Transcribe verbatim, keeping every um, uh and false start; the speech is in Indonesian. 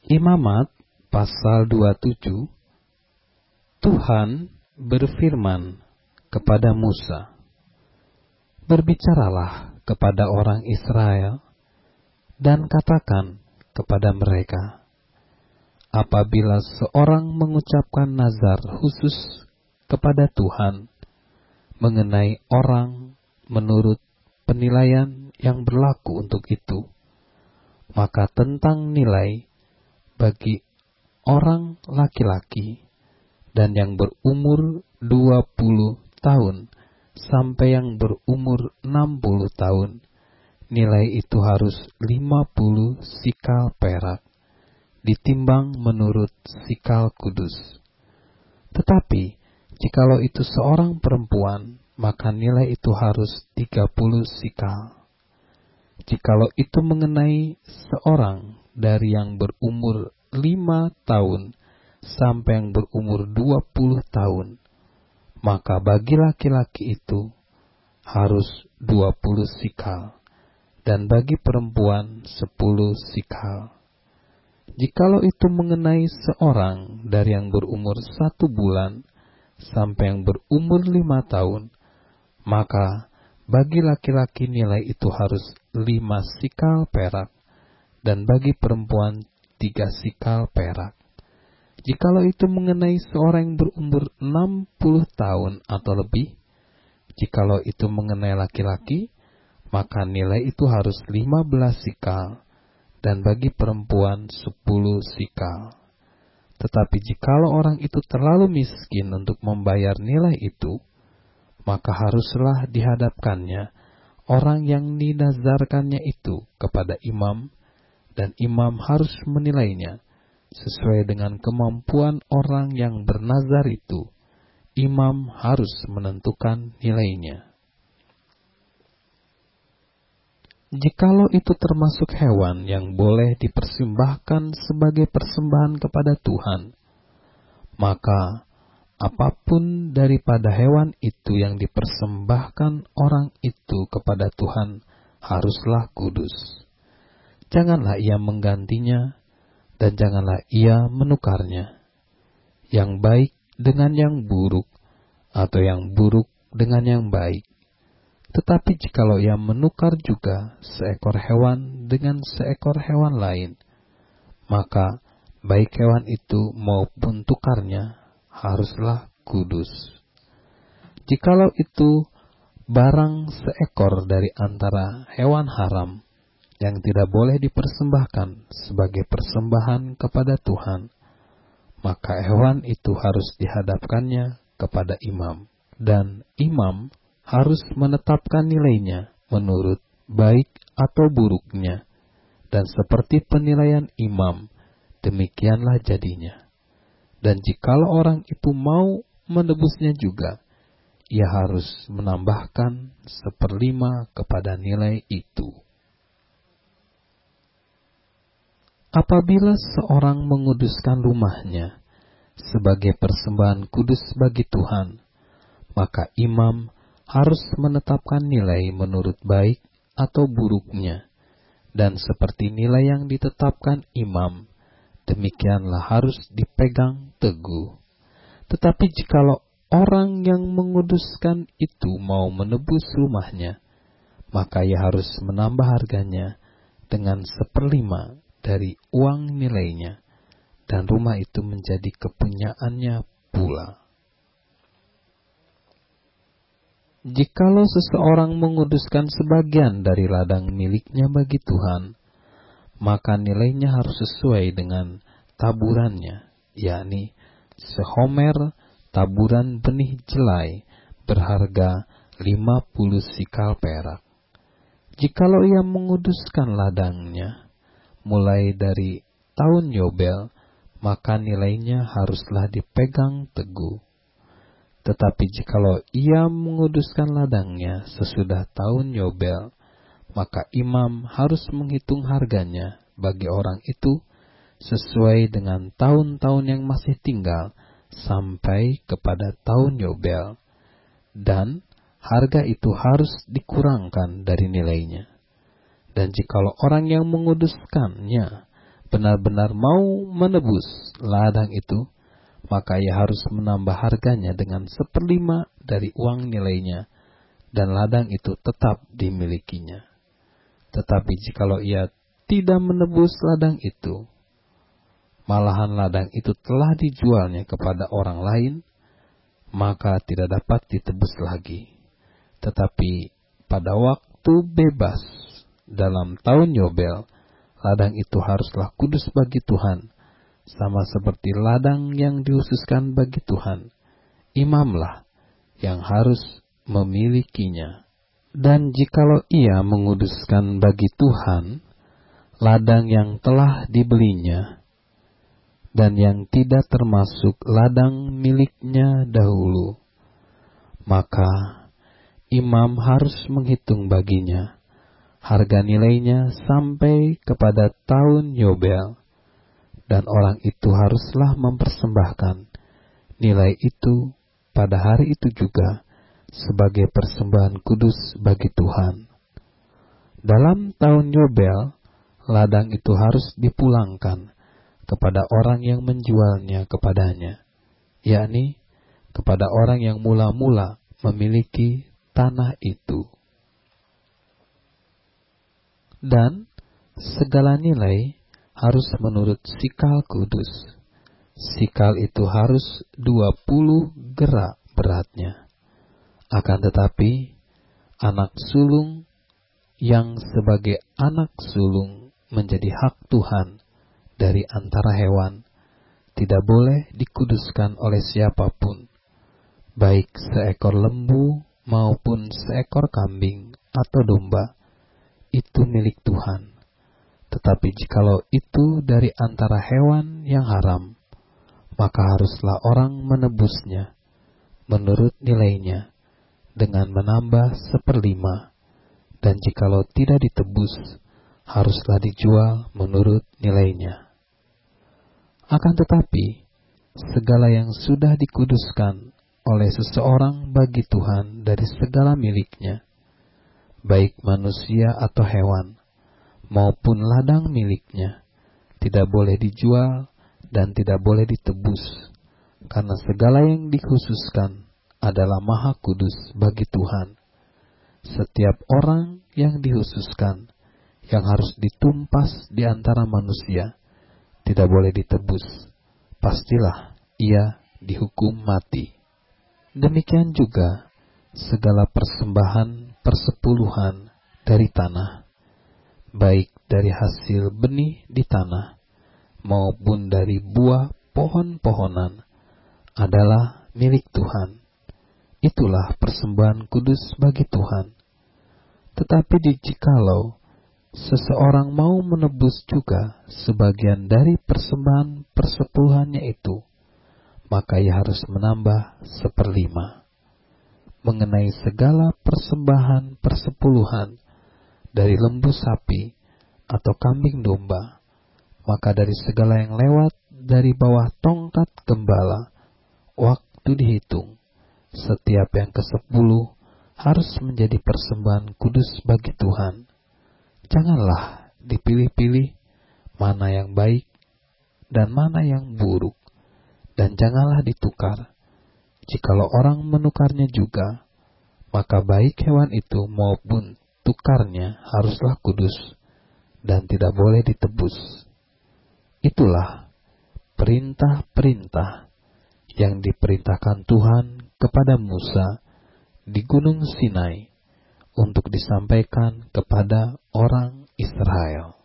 Imamat pasal dua puluh tujuh. Tuhan berfirman kepada Musa, "Berbicaralah kepada orang Israel dan katakan kepada mereka, apabila seorang mengucapkan nazar khusus kepada Tuhan mengenai orang menurut penilaian yang berlaku untuk itu, maka tentang nilai bagi orang laki-laki dan yang berumur dua puluh tahun sampai yang berumur enam puluh tahun, nilai itu harus lima puluh sikal perak, ditimbang menurut sikal kudus. Tetapi, jikalau itu seorang perempuan, maka nilai itu harus tiga puluh sikal. Jikalau itu mengenai seorang dari yang berumur lima tahun sampai yang berumur dua puluh tahun, maka bagi laki-laki itu harus dua puluh sikal, dan bagi perempuan sepuluh sikal. Jikalau itu mengenai seorang dari yang berumur satu bulan sampai yang berumur lima tahun, maka bagi laki-laki nilai itu harus lima sikal perak, dan bagi perempuan tiga sikal perak. Jikalau itu mengenai seorang yang berumur enam puluh tahun atau lebih, jikalau itu mengenai laki-laki, maka nilai itu harus lima belas sikal, dan bagi perempuan sepuluh sikal. Tetapi jikalau orang itu terlalu miskin untuk membayar nilai itu, maka haruslah dihadapkannya orang yang dinazarkannya itu kepada imam, dan imam harus menilainya sesuai dengan kemampuan orang yang bernazar itu. Imam harus menentukan nilainya. Jikalau itu termasuk hewan yang boleh dipersembahkan sebagai persembahan kepada Tuhan, maka apapun daripada hewan itu yang dipersembahkan orang itu kepada Tuhan haruslah kudus. Janganlah ia menggantinya, dan janganlah ia menukarnya. Yang baik dengan yang buruk, atau yang buruk dengan yang baik. Tetapi jikalau ia menukar juga seekor hewan dengan seekor hewan lain, maka baik hewan itu maupun tukarnya haruslah kudus. Jikalau itu barang seekor dari antara hewan haram yang tidak boleh dipersembahkan sebagai persembahan kepada Tuhan, maka hewan itu harus dihadapkannya kepada imam, dan imam harus menetapkan nilainya menurut baik atau buruknya, dan seperti penilaian imam, demikianlah jadinya. Dan jikalau orang itu mau menebusnya juga, ia harus menambahkan seperlima kepada nilai itu. Apabila seorang menguduskan rumahnya sebagai persembahan kudus bagi Tuhan, maka imam harus menetapkan nilai menurut baik atau buruknya, dan seperti nilai yang ditetapkan imam, demikianlah harus dipegang teguh. Tetapi jikalau orang yang menguduskan itu mau menebus rumahnya, maka ia harus menambah harganya dengan seperlima dari uang nilainya, dan rumah itu menjadi kepunyaannya pula. Jikalau seseorang menguduskan sebagian dari ladang miliknya bagi Tuhan, maka nilainya harus sesuai dengan taburannya, yakni sehomer taburan benih jelai berharga lima puluh sikal perak. Jikalau ia menguduskan ladangnya mulai dari tahun Yobel, maka nilainya haruslah dipegang teguh. Tetapi jikalau ia menguduskan ladangnya sesudah tahun Yobel, maka imam harus menghitung harganya bagi orang itu sesuai dengan tahun-tahun yang masih tinggal sampai kepada tahun Yobel, dan harga itu harus dikurangkan dari nilainya. Dan jikalau orang yang menguduskannya benar-benar mau menebus ladang itu, maka ia harus menambah harganya dengan seperlima dari uang nilainya, dan ladang itu tetap dimilikinya. Tetapi jikalau ia tidak menebus ladang itu, malahan ladang itu telah dijualnya kepada orang lain, maka tidak dapat ditebus lagi. Tetapi pada waktu bebas dalam tahun Yobel, ladang itu haruslah kudus bagi Tuhan, sama seperti ladang yang dihususkan bagi Tuhan. Imamlah yang harus memilikinya. Dan jikalau ia menguduskan bagi Tuhan ladang yang telah dibelinya, dan yang tidak termasuk ladang miliknya dahulu, maka imam harus menghitung baginya harga nilainya sampai kepada tahun Yobel, dan orang itu haruslah mempersembahkan nilai itu pada hari itu juga sebagai persembahan kudus bagi Tuhan. Dalam tahun Yobel, ladang itu harus dipulangkan kepada orang yang menjualnya kepadanya, yakni kepada orang yang mula-mula memiliki tanah itu. Dan segala nilai harus menurut sikal kudus. Sikal itu harus dua puluh gerak beratnya. Akan tetapi, anak sulung yang sebagai anak sulung menjadi hak Tuhan dari antara hewan, tidak boleh dikuduskan oleh siapapun, baik seekor lembu maupun seekor kambing atau domba, itu milik Tuhan. Tetapi jikalau itu dari antara hewan yang haram, maka haruslah orang menebusnya menurut nilainya dengan menambah seperlima, dan jikalau tidak ditebus, haruslah dijual menurut nilainya. Akan tetapi, segala yang sudah dikuduskan oleh seseorang bagi Tuhan dari segala miliknya, baik manusia atau hewan, maupun ladang miliknya, tidak boleh dijual dan tidak boleh ditebus, karena segala yang dikhususkan adalah maha kudus bagi Tuhan. Setiap orang yang dikhususkan, yang harus ditumpas di antara manusia, tidak boleh ditebus, pastilah ia dihukum mati. Demikian juga segala persembahan persepuluhan dari tanah, baik dari hasil benih di tanah maupun dari buah pohon-pohonan, adalah milik Tuhan. Itulah persembahan kudus bagi Tuhan. Tetapi jikalau seseorang mau menebus juga sebagian dari persembahan persepuluhannya itu, maka ia harus menambah seperlima. Mengenai segala persembahan persepuluhan dari lembu sapi atau kambing domba, maka dari segala yang lewat dari bawah tongkat gembala, waktu dihitung, setiap yang kesepuluh harus menjadi persembahan kudus bagi Tuhan. Janganlah dipilih-pilih mana yang baik dan mana yang buruk, dan janganlah ditukar. Jikalau orang menukarnya juga, maka baik hewan itu maupun tukarnya haruslah kudus dan tidak boleh ditebus. Itulah perintah-perintah yang diperintahkan Tuhan kepada Musa di Gunung Sinai untuk disampaikan kepada orang Israel.